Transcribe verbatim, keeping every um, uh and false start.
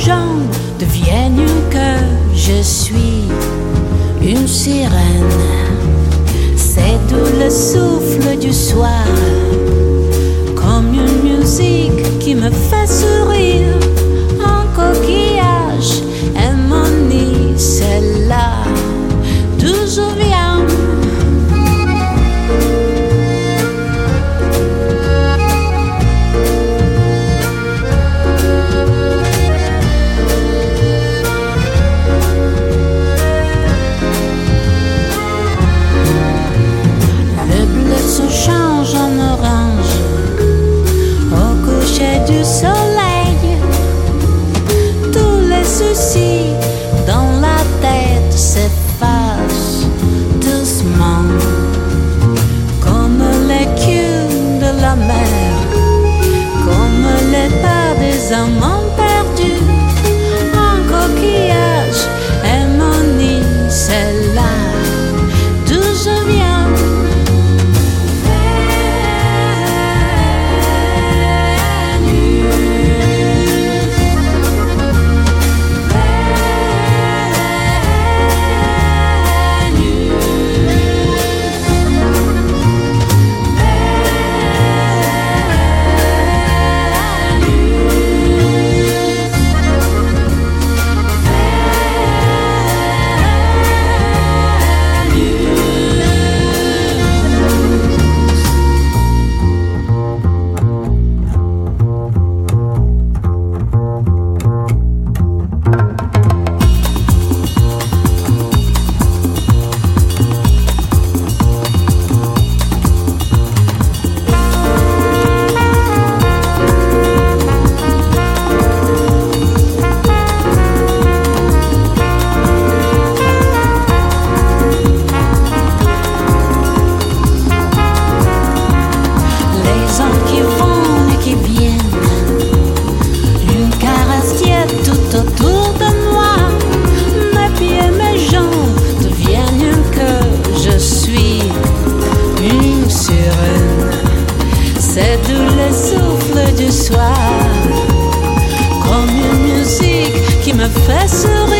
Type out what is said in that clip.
jambes deviennent que je suis une sirène. C'est doux le souffle du soir, comme une musique qui me fait sourire. Un coquillage est mon nid, c'est là d'où je viens. Change en orange au coucher du soleil. Tous les soucis dans la tête s'effacent doucement, comme l'écume de la mer, comme les pas des amants perdus. Un coquillage est mon nid, c'est là d'où je viens. C'est doux le souffle du soir, comme une musique qui me fait sourire.